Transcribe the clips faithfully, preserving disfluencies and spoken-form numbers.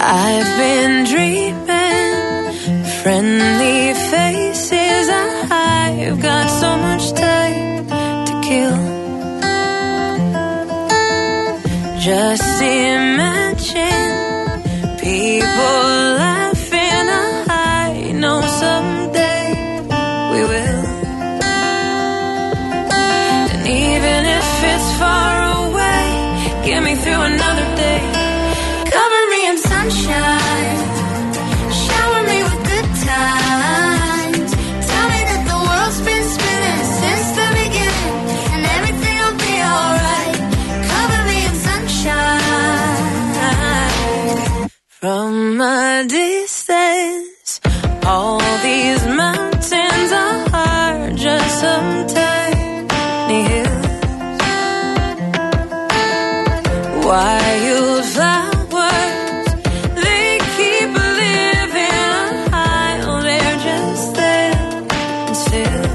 I've been dreaming, friendly faces. I've got so much time to kill. Just imagine people laughing. I know someday we will. And even if it's far away, get me through another day. Cover me in sunshine, shower me with good times. Tell me that the world's been spinning since the beginning, and everything will be alright. Cover me in sunshine. From a distance, all these mountains are just some tiny hills. Wildflowers, they keep living on high. Oh, they're just there and still.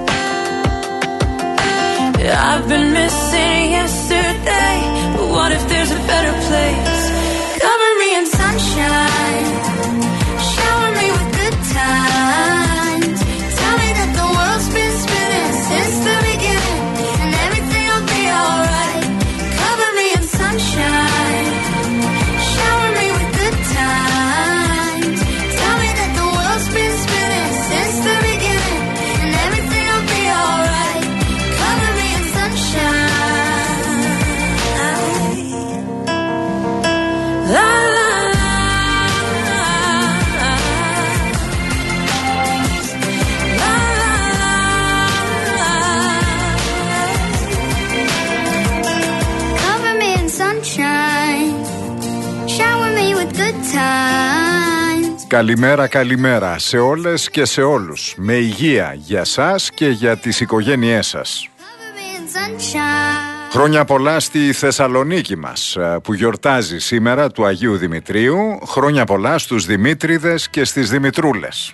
I've been missing yesterday, but what if there's a better place? Cover me in sunshine, shower me with good times. Tell me that the world's been spinning since the beginning, and everything will be alright. Cover me in sunshine, shower me with good times. Tell me that the world's been spinning since the beginning, and everything will be alright. Cover me in sunshine. La la la, la la la. Cover me in sunshine, shower me with good times. Καλημέρα, καλημέρα σε όλες και σε όλους. Με υγεία για σας και για τις οικογένειές σας. Cover me in sunshine. Χρόνια πολλά στη Θεσσαλονίκη μας που γιορτάζει σήμερα του Αγίου Δημητρίου. Χρόνια πολλά στους Δημήτριδες και στις Δημητρούλες.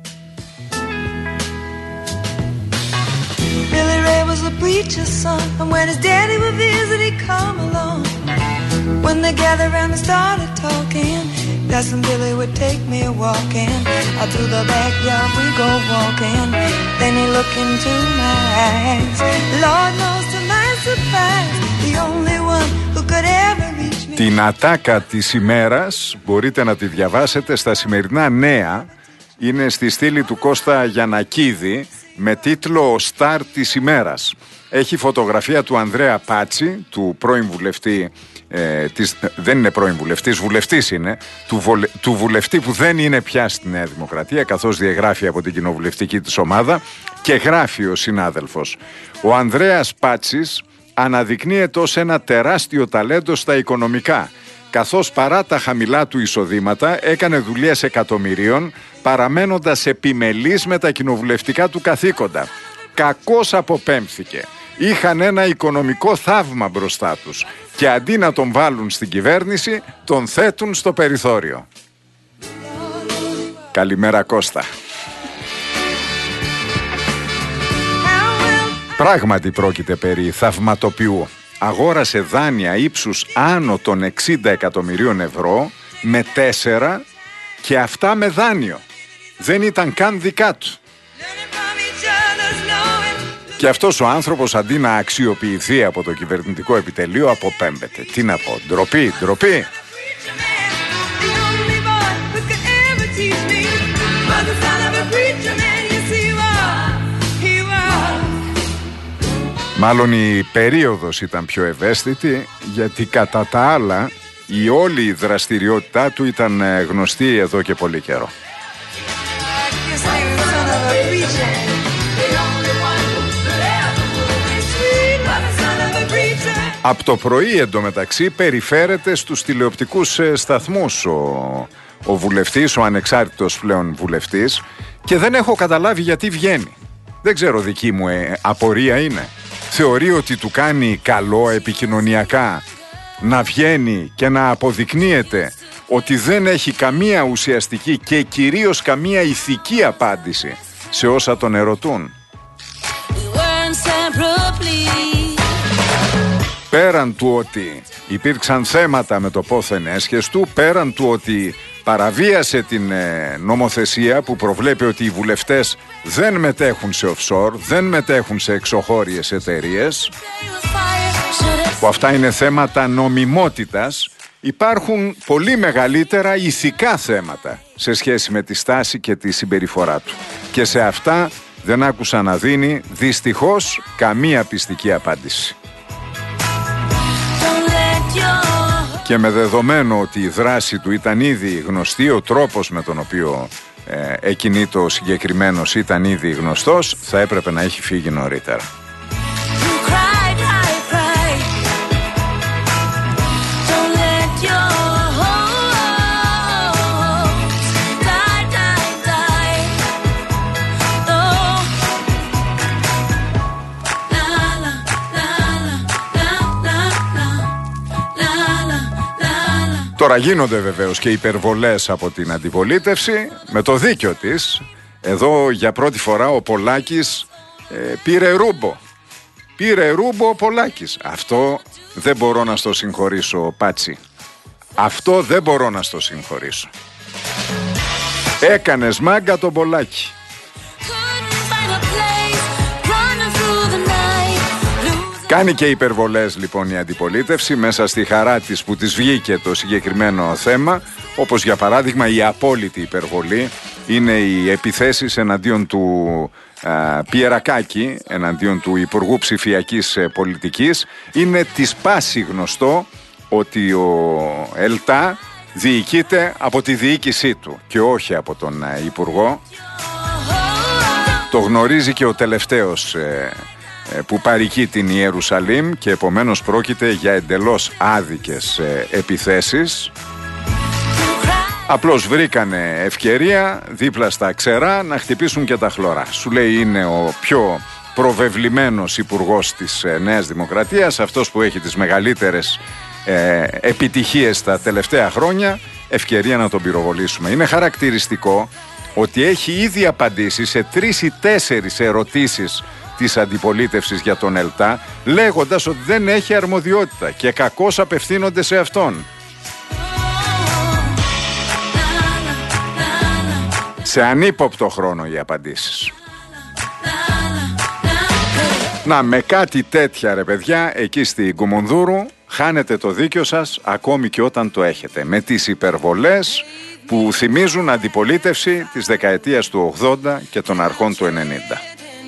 Billy Ray was a preacher's son, and when his daddy would visit, he'd come along. When they gathered around and started talking, Cousin Billy would take me walking. Out through the backyard we go walking. Then he looked into my eyes. Lord knows to my surprise, the only one who could ever reach me. Την ατάκα της ημέρας μπορείτε να τη διαβάσετε στα σημερινά νέα. Είναι στη στήλη του Κώστα Γιαννακίδη με τίτλο «Ο Στάρ της ημέρας». Έχει φωτογραφία του Ανδρέα Πάτσι, του πρώην βουλευτή, ε, της, δεν είναι πρώην βουλευτής, βουλευτής είναι, του, βολε, του βουλευτή που δεν είναι πια στη Νέα Δημοκρατία, καθώς διαγράφει από την κοινοβουλευτική της ομάδα, και γράφει ο συνάδελφος: «Ο Ανδρέας Πάτσης αναδεικνύεται ως ένα τεράστιο ταλέντο στα οικονομικά, καθώς παρά τα χαμηλά του εισοδήματα έκανε δουλειές εκατομμυρίων, παραμένοντας επιμελής με τα κοινοβουλευτικά του καθήκοντα. Κακώς αποπέμφθηκε. Είχαν ένα οικονομικό θαύμα μπροστά τους και αντί να τον βάλουν στην κυβέρνηση, τον θέτουν στο περιθώριο». Καλημέρα Κώστα. Πράγματι πρόκειται περί θαυματοποιού. Αγόρασε δάνεια ύψους άνω των εξήντα εκατομμυρίων ευρώ με τέσσερα, και αυτά με δάνειο. Δεν ήταν καν δικά του. Και αυτός ο άνθρωπος, αντί να αξιοποιηθεί από το κυβερνητικό επιτελείο, αποπέμπεται. Τι να πω, ντροπή, ντροπή. Μάλλον η περίοδος ήταν πιο ευαίσθητη, γιατί κατά τα άλλα η όλη δραστηριότητά του ήταν γνωστή εδώ και πολύ καιρό. Από το πρωί εντωμεταξύ περιφέρεται στους τηλεοπτικούς σταθμούς ο, ο βουλευτής, ο ανεξάρτητος πλέον βουλευτής, και δεν έχω καταλάβει γιατί βγαίνει. Δεν ξέρω, δική μου ε, απορία είναι. Θεωρεί ότι του κάνει καλό επικοινωνιακά να βγαίνει και να αποδεικνύεται ότι δεν έχει καμία ουσιαστική και κυρίως καμία ηθική απάντηση σε όσα τον ερωτούν. πέραν του ότι υπήρξαν θέματα με το πόθεν έσχες του, πέραν του ότι παραβίασε την ε, νομοθεσία που προβλέπει ότι οι βουλευτές δεν μετέχουν σε offshore, δεν μετέχουν σε εξωχώριες εταιρείες, που αυτά είναι θέματα νομιμότητας, υπάρχουν πολύ μεγαλύτερα ηθικά θέματα σε σχέση με τη στάση και τη συμπεριφορά του. Και σε αυτά δεν άκουσα να δίνει δυστυχώς καμία πιστική απάντηση. Και με δεδομένο ότι η δράση του ήταν ήδη γνωστή, ο τρόπος με τον οποίο ε, εκινείται ο συγκεκριμένος ήταν ήδη γνωστός, θα έπρεπε να έχει φύγει νωρίτερα. Τώρα γίνονται βεβαίως και υπερβολές από την αντιπολίτευση, με το δίκιο της. Εδώ για πρώτη φορά ο Πολάκης ε, πήρε ρούμπο. Πήρε ρούμπο ο Πολάκης. Αυτό δεν μπορώ να στο συγχωρήσω, Πάτσι. Αυτό δεν μπορώ να στο συγχωρήσω. Έκανες μάγκα τον Πολάκη. Κάνει και υπερβολές λοιπόν η αντιπολίτευση μέσα στη χαρά της που της βγήκε το συγκεκριμένο θέμα, όπως για παράδειγμα η απόλυτη υπερβολή είναι οι επιθέσεις εναντίον του α, Πιερακάκη, εναντίον του Υπουργού Ψηφιακής Πολιτικής. Είναι της πάση γνωστό ότι ο ΕΛΤΑ διοικείται από τη διοίκησή του και όχι από τον α, Υπουργό. Το γνωρίζει και ο τελευταίος ε, που παροικεί την Ιερουσαλήμ και επομένως πρόκειται για εντελώς άδικες ε, επιθέσεις. Απλώς βρήκανε ευκαιρία δίπλα στα ξερά να χτυπήσουν και τα χλωρά. Σου λέει είναι ο πιο προβεβλημένος υπουργός της ε, Νέας Δημοκρατίας, αυτός που έχει τις μεγαλύτερες ε, επιτυχίες τα τελευταία χρόνια, ευκαιρία να τον πυροβολήσουμε. Είναι χαρακτηριστικό ότι έχει ήδη απαντήσει σε τρεις ή τέσσερις ερωτήσεις της αντιπολίτευσης για τον ΕΛΤΑ, λέγοντας ότι δεν έχει αρμοδιότητα και κακώς απευθύνονται σε αυτόν. Σε ανύποπτο χρόνο οι απαντήσεις. Να, με κάτι τέτοια ρε παιδιά, εκεί στην Κουμουνδούρου χάνετε το δίκιο σας ακόμη και όταν το έχετε. Με τις υπερβολές που θυμίζουν αντιπολίτευση της δεκαετίας του ογδόντα και των αρχών του ενενήντα.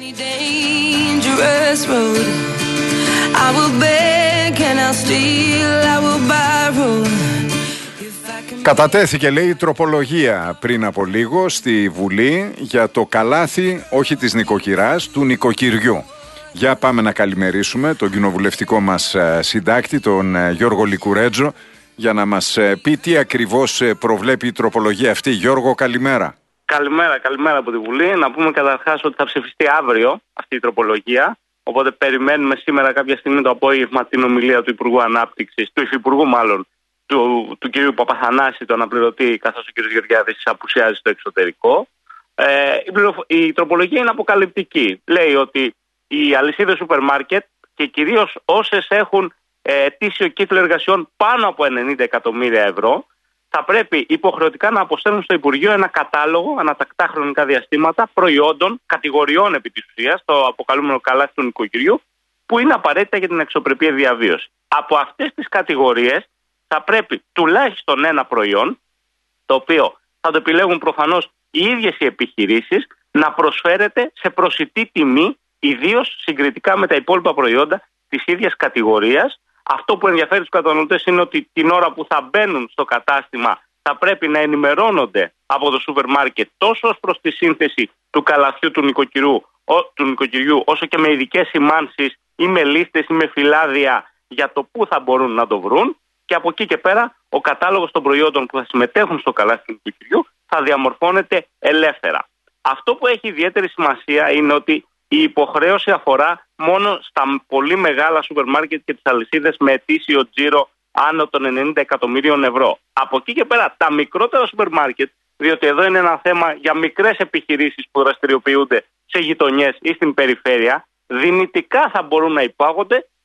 Κατατέθηκε, λέει, η τροπολογία πριν από λίγο στη Βουλή για το καλάθι, όχι της νοικοκυράς, του νοικοκυριού. Για πάμε να καλημερίσουμε τον κοινοβουλευτικό μας συντάκτη, τον Γιώργο Λικουρέτζο, για να μας πει τι ακριβώς προβλέπει η τροπολογία αυτή. Γιώργο, καλημέρα. Καλημέρα, καλημέρα από τη Βουλή. Να πούμε καταρχάς ότι θα ψηφιστεί αύριο αυτή η τροπολογία. Οπότε περιμένουμε σήμερα κάποια στιγμή το απόγευμα την ομιλία του Υπουργού Ανάπτυξης, του Υφυπουργού μάλλον, του, του κ. Παπαθανάση, το αναπληρωτή, καθώς ο κ. Γεωργιάδης απουσιάζει στο εξωτερικό. Ε, η, πληροφο... η τροπολογία είναι αποκαλυπτική. Λέει ότι οι αλυσίδες σούπερ μάρκετ και κυρίως όσες έχουν ε, ετήσιο κύκλο εργασιών πάνω από ενενήντα εκατομμύρια ευρώ, θα πρέπει υποχρεωτικά να αποστέλνουν στο Υπουργείο ένα κατάλογο ανατακτά χρονικά διαστήματα προϊόντων, κατηγοριών επί της ουσίας, το αποκαλούμενο καλάθι του νοικοκυριού, που είναι απαραίτητα για την αξιοπρεπή διαβίωση. Από αυτές τις κατηγορίες θα πρέπει τουλάχιστον ένα προϊόν, το οποίο θα το επιλέγουν προφανώς οι ίδιες οι επιχειρήσεις, να προσφέρεται σε προσιτή τιμή, ιδίως συγκριτικά με τα υπόλοιπα προϊόντα της ίδιας κατηγορίας. Αυτό που ενδιαφέρει τους καταναλωτές είναι ότι την ώρα που θα μπαίνουν στο κατάστημα θα πρέπει να ενημερώνονται από το σούπερ μάρκετ τόσο ως προς τη σύνθεση του καλαθιού του νοικοκυριού, του νοικοκυριού όσο και με ειδικές σημάνσεις ή με λίστες ή με φυλάδια για το πού θα μπορούν να το βρουν. Και από εκεί και πέρα ο κατάλογος των προϊόντων που θα συμμετέχουν στο καλάθι του νοικοκυριού θα διαμορφώνεται ελεύθερα. Αυτό που έχει ιδιαίτερη σημασία είναι ότι η υποχρέωση αφορά μόνο στα πολύ μεγάλα σούπερ μάρκετ και τις αλυσίδες με ετήσιο τζίρο άνω των ενενήντα εκατομμύριων ευρώ. Από εκεί και πέρα τα μικρότερα σούπερ μάρκετ, διότι εδώ είναι ένα θέμα για μικρές επιχειρήσεις που δραστηριοποιούνται σε γειτονιές ή στην περιφέρεια, δυνητικά θα μπορούν να υπάγονται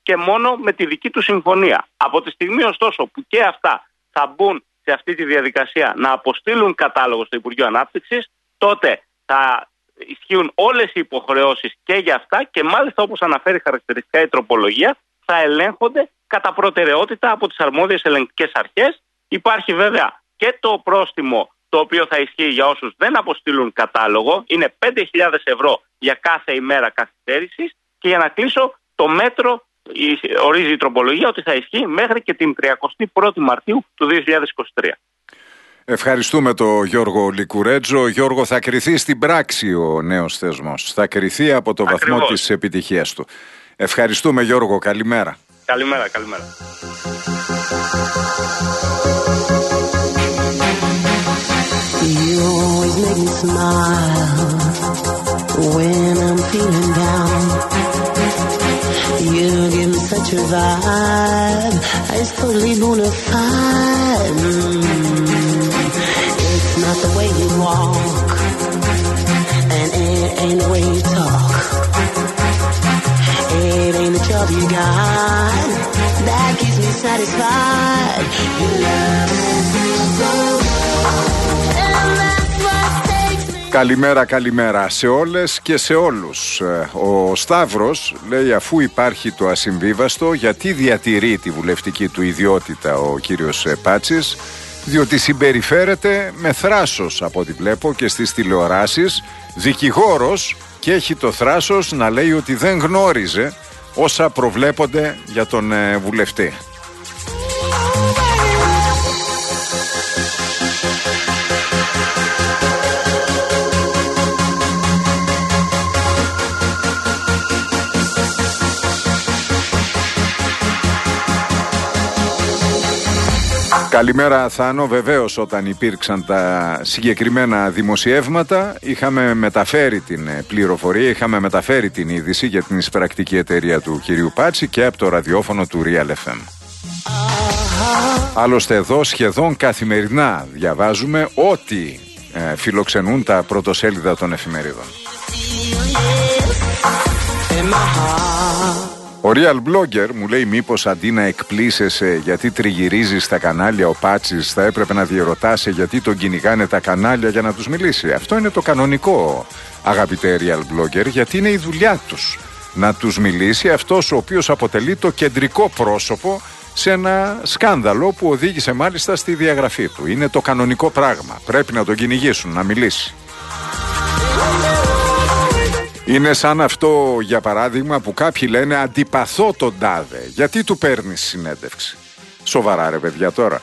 και μόνο με τη δική του συμφωνία. Από τη στιγμή ωστόσο που και αυτά θα μπουν σε αυτή τη διαδικασία να αποστείλουν κατάλογο στο Υπουργείο Ανάπτυξης, τότε θα ισχύουν όλες οι υποχρεώσεις και για αυτά και μάλιστα, όπως αναφέρει χαρακτηριστικά η τροπολογία, θα ελέγχονται κατά προτεραιότητα από τις αρμόδιες ελεγκτικές αρχές. Υπάρχει βέβαια και το πρόστιμο το οποίο θα ισχύει για όσους δεν αποστείλουν κατάλογο, είναι πέντε χιλιάδες ευρώ για κάθε ημέρα καθυστέρησης, και για να κλείσω, το μέτρο ορίζει η τροπολογία ότι θα ισχύει μέχρι και την τριαντά πρώτη Μαρτίου του δύο χιλιάδες είκοσι τρία. Ευχαριστούμε τον Γιώργο Λικουρέτζο. Γιώργο, θα κριθεί στην πράξη ο νέος θεσμός. Θα κριθεί από το Ακριβώς. βαθμό της επιτυχίας του. Ευχαριστούμε, Γιώργο. Καλημέρα. Καλημέρα, καλημέρα. You always make me smile when I'm feeling down. You give me such a vibe, it's totally bona fide. Mm. It's not the way you walk, and it ain't the way you talk. It ain't the job you got that keeps me satisfied. Your love is so Καλημέρα, καλημέρα σε όλες και σε όλους. Ο Σταύρος λέει, αφού υπάρχει το ασυμβίβαστο, γιατί διατηρεί τη βουλευτική του ιδιότητα ο κύριος Πάτσης? Διότι συμπεριφέρεται με θράσος, από ό,τι βλέπω και στις τηλεοράσεις, δικηγόρος, και έχει το θράσος να λέει ότι δεν γνώριζε όσα προβλέπονται για τον βουλευτή. Καλημέρα Θάνο, βεβαίως όταν υπήρξαν τα συγκεκριμένα δημοσιεύματα είχαμε μεταφέρει την πληροφορία, είχαμε μεταφέρει την είδηση για την εισπρακτική εταιρεία του κυρίου Πάτση και από το ραδιόφωνο του Real εφ εμ. Άλλωστε εδώ σχεδόν καθημερινά διαβάζουμε ό,τι ε, φιλοξενούν τα πρωτοσέλιδα των εφημερίδων. Ο Real Blogger μου λέει, μήπως αντί να εκπλήσεσαι γιατί τριγυρίζει στα κανάλια ο Πάτσης, θα έπρεπε να διερωτάσαι γιατί τον κυνηγάνε τα κανάλια για να τους μιλήσει. Αυτό είναι το κανονικό, αγαπητέ Real Blogger, γιατί είναι η δουλειά τους να τους μιλήσει αυτός ο οποίος αποτελεί το κεντρικό πρόσωπο σε ένα σκάνδαλο που οδήγησε μάλιστα στη διαγραφή του. Είναι το κανονικό πράγμα. Πρέπει να τον κυνηγήσουν, να μιλήσει. Είναι σαν αυτό, για παράδειγμα, που κάποιοι λένε αντιπαθώ τον τάδε. Γιατί του παίρνεις συνέντευξη? Σοβαρά ρε παιδιά τώρα.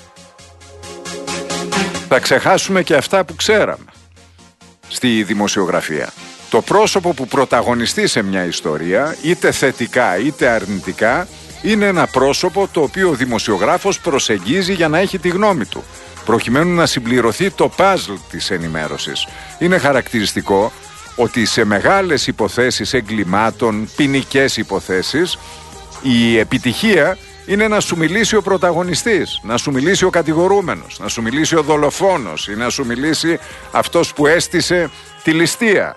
Θα ξεχάσουμε και αυτά που ξέραμε στη δημοσιογραφία. Το πρόσωπο που πρωταγωνιστεί σε μια ιστορία, είτε θετικά είτε αρνητικά, είναι ένα πρόσωπο το οποίο ο δημοσιογράφος προσεγγίζει για να έχει τη γνώμη του, προκειμένου να συμπληρωθεί το παζλ της ενημέρωσης. Είναι χαρακτηριστικό ότι σε μεγάλες υποθέσεις εγκλημάτων, ποινικές υποθέσεις, η επιτυχία είναι να σου μιλήσει ο πρωταγωνιστής, να σου μιλήσει ο κατηγορούμενος, να σου μιλήσει ο δολοφόνος ή να σου μιλήσει αυτός που έστησε τη ληστεία.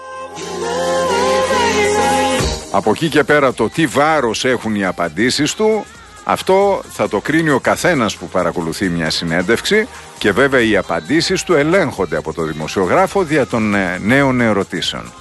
Από εκεί και πέρα το τι βάρος έχουν οι απαντήσεις του, αυτό θα το κρίνει ο καθένας που παρακολουθεί μια συνέντευξη, και βέβαια οι απαντήσεις του ελέγχονται από το δημοσιογράφο δια των νέων ερωτήσεων.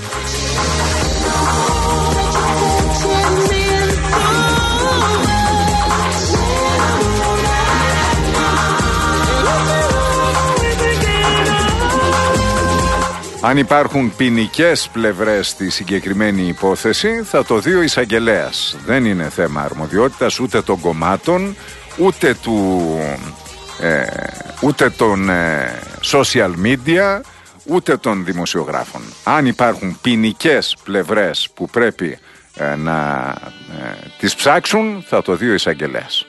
Αν υπάρχουν ποινικές πλευρές στη συγκεκριμένη υπόθεση, θα το δει ο εισαγγελέας. Δεν είναι θέμα αρμοδιότητας ούτε των κομμάτων, ούτε, του, ε, ούτε των ε, social media, ούτε των δημοσιογράφων. Αν υπάρχουν ποινικές πλευρές που πρέπει ε, να ε, τις ψάξουν, θα το δει ο εισαγγελέας.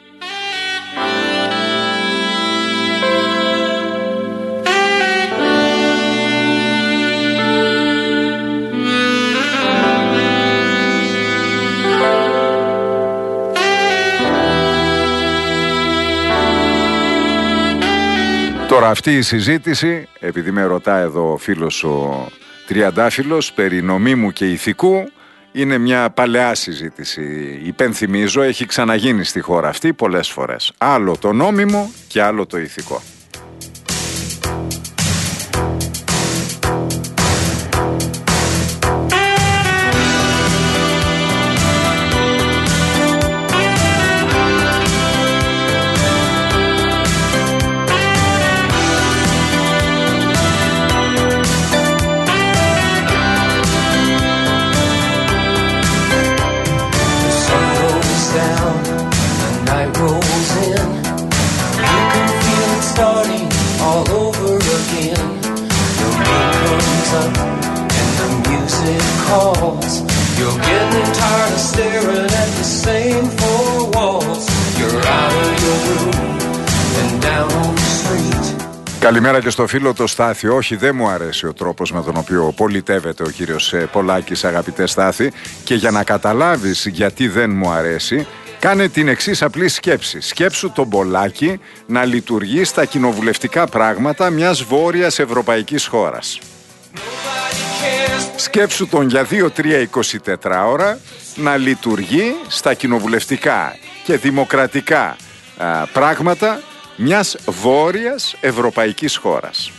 Τώρα αυτή η συζήτηση, επειδή με ρωτά εδώ ο φίλος ο Τριαντάφυλλος περί νομίμου και ηθικού, είναι μια παλαιά συζήτηση. Υπενθυμίζω, έχει ξαναγίνει στη χώρα αυτή πολλές φορές. Άλλο το νόμιμο και άλλο το ηθικό. Καλημέρα και στο φίλο το Στάθη. Όχι, δεν μου αρέσει ο τρόπος με τον οποίο πολιτεύεται ο κύριος Πολάκης, αγαπητέ Στάθη, και για να καταλάβεις γιατί δεν μου αρέσει, κάνε την εξής απλή σκέψη. Σκέψου τον Πολάκη να λειτουργεί στα κοινοβουλευτικά πράγματα μιας βόρειας ευρωπαϊκής χώρας. Σκέψου τον για δύο τρία εικοσιτέσσερα ώρα να λειτουργεί στα κοινοβουλευτικά και δημοκρατικά α, πράγματα μιας βόρειας ευρωπαϊκής χώρας.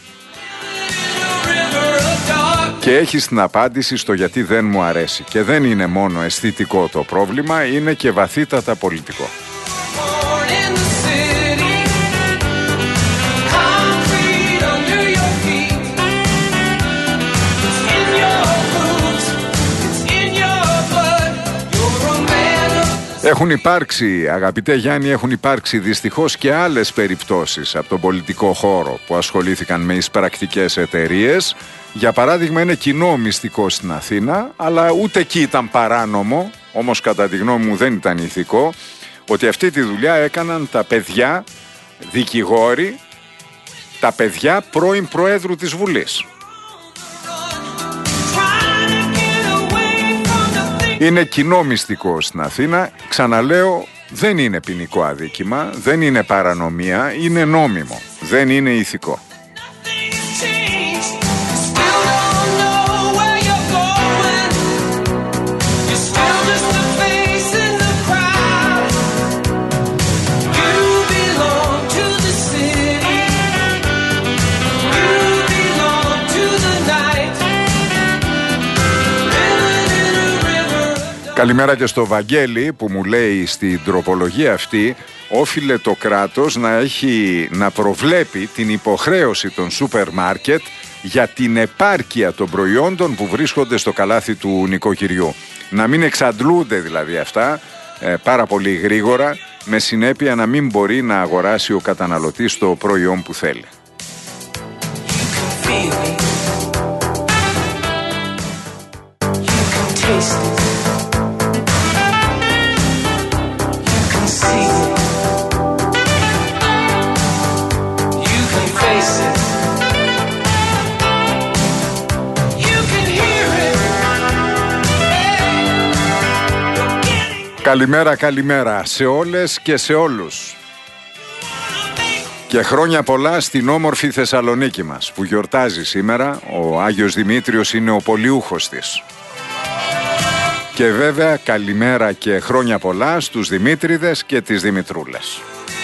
Και έχεις την απάντηση στο γιατί δεν μου αρέσει. Και δεν είναι μόνο αισθητικό το πρόβλημα, είναι και βαθύτατα πολιτικό. Έχουν υπάρξει, αγαπητέ Γιάννη, έχουν υπάρξει δυστυχώς και άλλες περιπτώσεις από τον πολιτικό χώρο που ασχολήθηκαν με εισπρακτικές εταιρείες. Για παράδειγμα, είναι κοινό μυστικό στην Αθήνα, αλλά ούτε εκεί ήταν παράνομο, όμως κατά τη γνώμη μου δεν ήταν ηθικό, ότι αυτή τη δουλειά έκαναν τα παιδιά δικηγόροι, τα παιδιά πρώην Προέδρου της Βουλής. Είναι κοινό μυστικό στην Αθήνα. Ξαναλέω, δεν είναι ποινικό αδίκημα, δεν είναι παρανομία, είναι νόμιμο, δεν είναι ηθικό. Καλημέρα και στο Βαγγέλη που μου λέει στην τροπολογία αυτή όφιλε το κράτος να, έχει, να προβλέπει την υποχρέωση των σούπερ μάρκετ για την επάρκεια των προϊόντων που βρίσκονται στο καλάθι του νοικοκυριού. Να μην εξαντλούνται δηλαδή αυτά ε, πάρα πολύ γρήγορα, με συνέπεια να μην μπορεί να αγοράσει ο καταναλωτής το προϊόν που θέλει. Καλημέρα, καλημέρα σε όλες και σε όλους. Και χρόνια πολλά στην όμορφη Θεσσαλονίκη μας που γιορτάζει σήμερα. Ο Άγιος Δημήτριος είναι ο πολιούχος της. Και βέβαια καλημέρα και χρόνια πολλά στους Δημήτριδες και τις Δημητρούλες.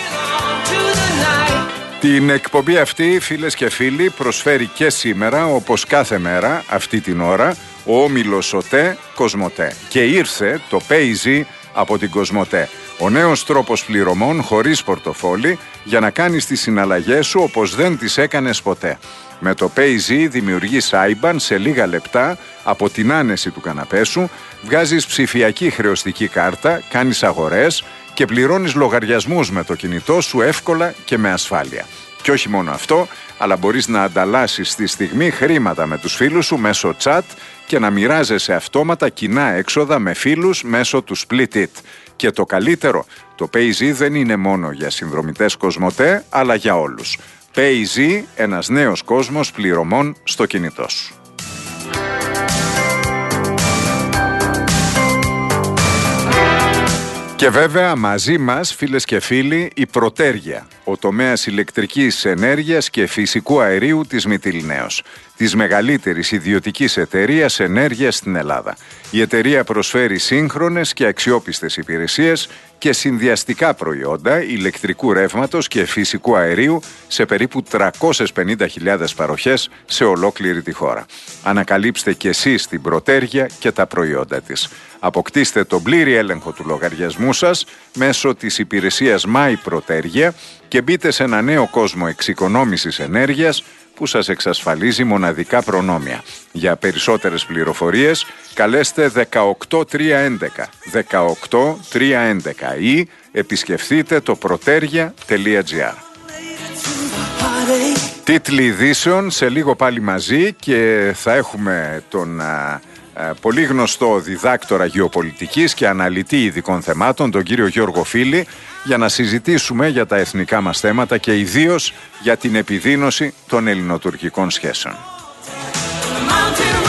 Την εκπομπή αυτή, φίλες και φίλοι, προσφέρει και σήμερα, όπως κάθε μέρα αυτή την ώρα, ο όμιλος ΟΤΕ Κοσμοτέ. Και ήρθε το Payz από την Κοσμοτέ. Ο νέος τρόπος πληρωμών χωρίς πορτοφόλι για να κάνεις τις συναλλαγές σου όπως δεν τις έκανες ποτέ. Με το Payz δημιουργείς άι μπαν σε λίγα λεπτά από την άνεση του καναπέ σου, βγάζεις ψηφιακή χρεωστική κάρτα, κάνεις αγορές και πληρώνεις λογαριασμούς με το κινητό σου εύκολα και με ασφάλεια. Και όχι μόνο αυτό, αλλά μπορείς να ανταλλάσσεις στη στιγμή χρήματα με τους φίλους σου μέσω chat και να μοιράζεσαι αυτόματα κοινά έξοδα με φίλους μέσω του Split It. Και το καλύτερο, το Payz δεν είναι μόνο για συνδρομητές Κοσμοτέ, αλλά για όλους. Payz, ένας νέος κόσμος πληρωμών στο κινητό σου. Και βέβαια μαζί μας, φίλες και φίλοι, η Πρωτέργεια, ο τομέας ηλεκτρικής ενέργειας και φυσικού αερίου της Μυτιληναίος. της μεγαλύτερης ιδιωτικής εταιρείας ενέργειας στην Ελλάδα. Η εταιρεία προσφέρει σύγχρονες και αξιόπιστες υπηρεσίες και συνδυαστικά προϊόντα ηλεκτρικού ρεύματος και φυσικού αερίου σε περίπου τριακόσιες πενήντα χιλιάδες παροχές σε ολόκληρη τη χώρα. Ανακαλύψτε και εσείς την Πρωτέργεια και τα προϊόντα της. Αποκτήστε τον πλήρη έλεγχο του λογαριασμού σας μέσω της υπηρεσίας My Πρωτέργεια και μπείτε σε ένα νέο κόσμο εξοικονόμησης ενέργειας που σας εξασφαλίζει μοναδικά προνόμια. Για περισσότερες πληροφορίες καλέστε δεκαοκτώ τριακόσια έντεκα δεκαοκτώ τριακόσια έντεκα ή επισκεφτείτε το πρωτέργεια τελεία τζι άρ. Τίτλοι ειδήσεων σε λίγο πάλι μαζί και θα έχουμε τον α, α, πολύ γνωστό διδάκτορα γεωπολιτικής και αναλυτή ειδικών θεμάτων, τον κύριο Γιώργο Φίλη, για να συζητήσουμε για τα εθνικά μας θέματα και ιδίως για την επιδείνωση των ελληνοτουρκικών σχέσεων.